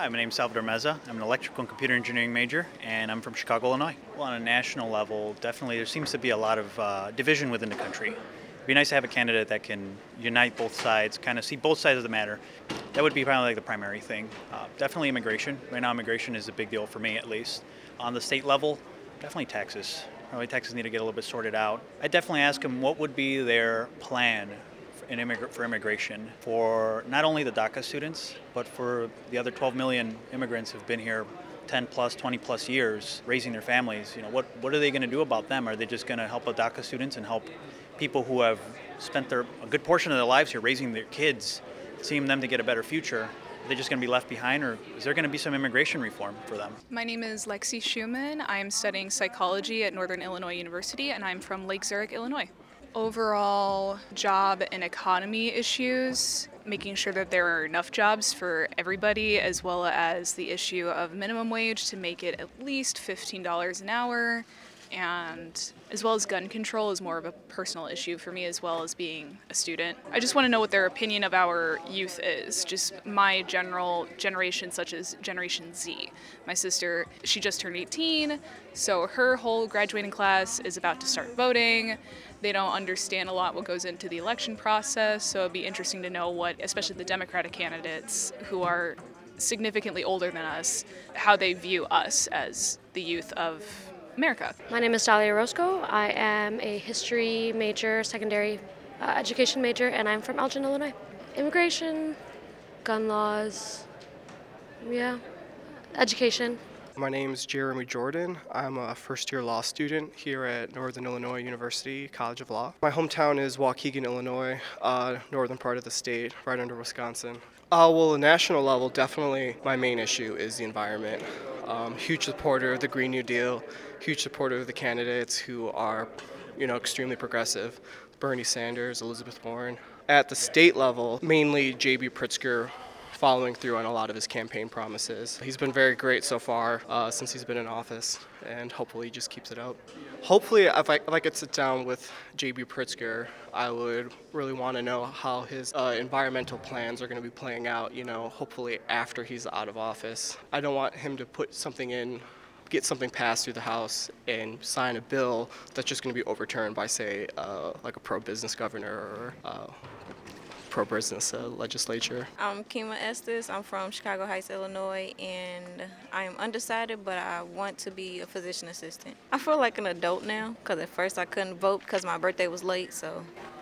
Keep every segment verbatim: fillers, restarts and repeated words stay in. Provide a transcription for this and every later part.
Hi, my name's Salvador Meza. I'm an electrical and computer engineering major, and I'm from Chicago, Illinois. Well, on a national level, definitely there seems to be a lot of uh, division within the country. It'd be nice to have a candidate that can unite both sides, kind of see both sides of the matter. That would be probably like the primary thing. Uh, definitely immigration. Right now, immigration is a big deal for me, at least. On the state level, definitely taxes. Probably taxes need to get a little bit sorted out. I'd definitely ask them what would be their plan in immig- for immigration for not only the DACA students, but for the other twelve million immigrants who've been here ten plus, twenty plus years, raising their families. You know, what, what are they going to do about them? Are they just going to help the DACA students and help people who have spent their a good portion of their lives here raising their kids, seeing them to get a better future? Are they just going to be left behind, or is there going to be some immigration reform for them? My name is Lexi Schumann. I'm studying psychology at Northern Illinois University, and I'm from Lake Zurich, Illinois. Overall job and economy issues, making sure that there are enough jobs for everybody, as well as the issue of minimum wage to make it at least fifteen dollars an hour, and as well as gun control is more of a personal issue for me, as well as being a student. I just want to know what their opinion of our youth is, just my general generation, such as Generation Z. My sister, she just turned eighteen, so her whole graduating class is about to start voting. They don't understand a lot what goes into the election process, so it'd be interesting to know what, especially the Democratic candidates who are significantly older than us, how they view us as the youth of America. My name is Dalia Roscoe. I am a history major, secondary uh, education major, and I'm from Elgin, Illinois. Immigration, gun laws, yeah, education. My name is Jeremy Jordan. I'm a first-year law student here at Northern Illinois University College of Law. My hometown is Waukegan, Illinois, uh, northern part of the state, right under Wisconsin. Uh, well, the national level, definitely my main issue is the environment. Um, huge supporter of the Green New Deal, huge supporter of the candidates who are, you know, extremely progressive. Bernie Sanders, Elizabeth Warren. At the state level, mainly J B Pritzker, following through on a lot of his campaign promises. He's been very great so far uh, since he's been in office, and hopefully he just keeps it up. Hopefully, if I, if I could sit down with J B Pritzker, I would really want to know how his uh, environmental plans are going to be playing out, you know, hopefully after he's out of office. I don't want him to put something in, get something passed through the House and sign a bill that's just going to be overturned by, say, uh, like a pro-business governor or uh, pro-business uh, legislature. I'm Kima Estes. I'm from Chicago Heights, Illinois, and I am undecided, but I want to be a physician assistant. I feel like an adult now, because at first I couldn't vote because my birthday was late, so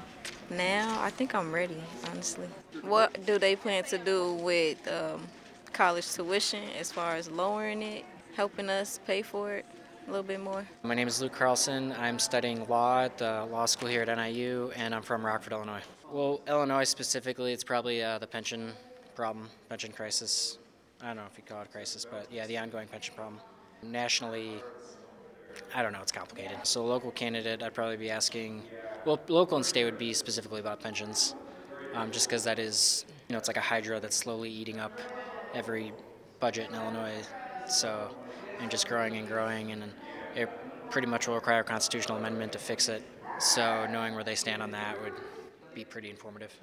now I think I'm ready, honestly. What do they plan to do with um, college tuition as far as lowering it, helping us pay for it a little bit more? My name is Luke Carlson. I'm studying law at the law school here at N I U, and I'm from Rockford, Illinois. Well, Illinois specifically, it's probably uh, the pension problem, pension crisis. I don't know if you call it a crisis, but yeah, the ongoing pension problem. Nationally, I don't know, it's complicated. So local candidate, I'd probably be asking, well, local and state would be specifically about pensions, um, just because that is, you know, it's like a hydra that's slowly eating up every budget in Illinois. So, and just growing and growing, and it pretty much will require a constitutional amendment to fix it. So knowing where they stand on that would be pretty informative.